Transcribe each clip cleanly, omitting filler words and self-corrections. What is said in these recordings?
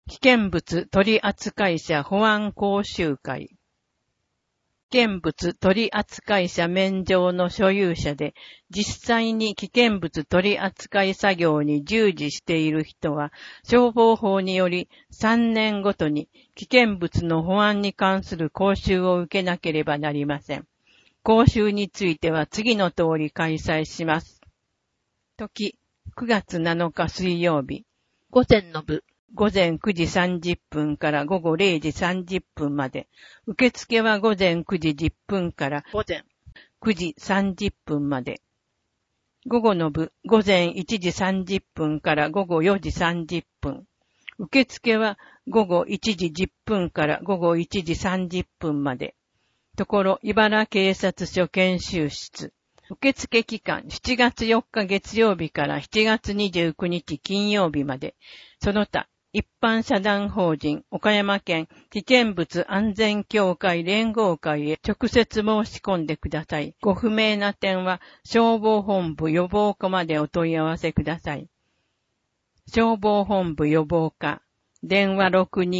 危険物取扱者保安講習会。危険物取扱者免状の所有者で、実際に危険物取扱作業に従事している人は、消防法により3年ごとに危険物の保安に関する講習を受けなければなりません。講習については次の通り開催します。時、9月7日水曜日。午前の部。午前9時30分から午後0時30分まで。受付は午前9時10分から午前9時30分まで。午後の部、午前1時30分から午後4時30分。受付は午後1時10分から午後1時30分まで。ところ、茨警察署研修室。受付期間、7月4日月曜日から7月29日金曜日まで。その他、一般社団法人岡山県危険物安全協会連合会へ直接申し込んでください。ご不明な点は消防本部予防課までお問い合わせください。消防本部予防課、電話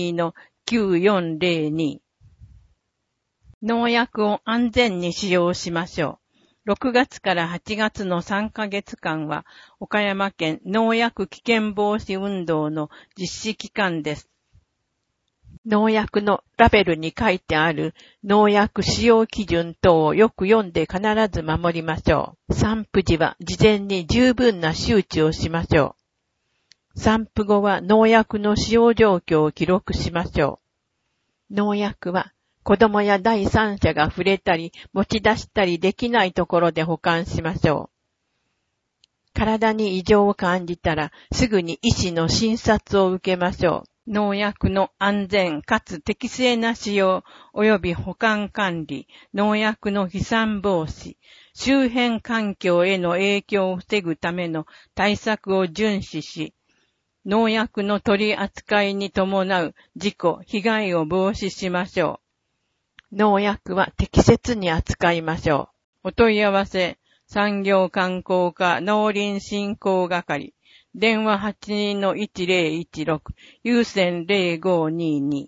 62-9402。農薬を安全に使用しましょう。6月から8月の3ヶ月間は、岡山県農薬危険防止運動の実施期間です。農薬のラベルに書いてある農薬使用基準等をよく読んで必ず守りましょう。散布時は事前に十分な周知をしましょう。散布後は農薬の使用状況を記録しましょう。農薬は子供や第三者が触れたり持ち出したりできないところで保管しましょう。体に異常を感じたらすぐに医師の診察を受けましょう。農薬の安全かつ適正な使用及び保管管理、農薬の飛散防止、周辺環境への影響を防ぐための対策を遵守し、農薬の取り扱いに伴う事故、被害を防止しましょう。農薬は適切に扱いましょう。お問い合わせ、産業観光課農林振興係、電話 82-1016、有線0522。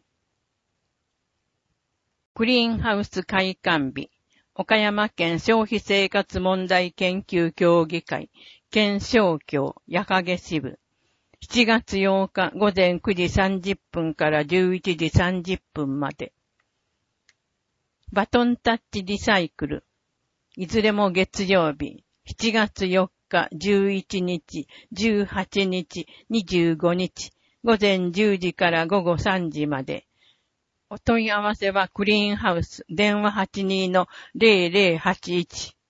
クリーンハウス開館日、岡山県消費生活問題研究協議会、県商協、矢影支部。7月8日午前9時30分から11時30分まで。バトンタッチリサイクル。いずれも月曜日。7月4日、11日、18日、25日。午前10時から午後3時まで。お問い合わせはクリーンハウス。電話 82-0081。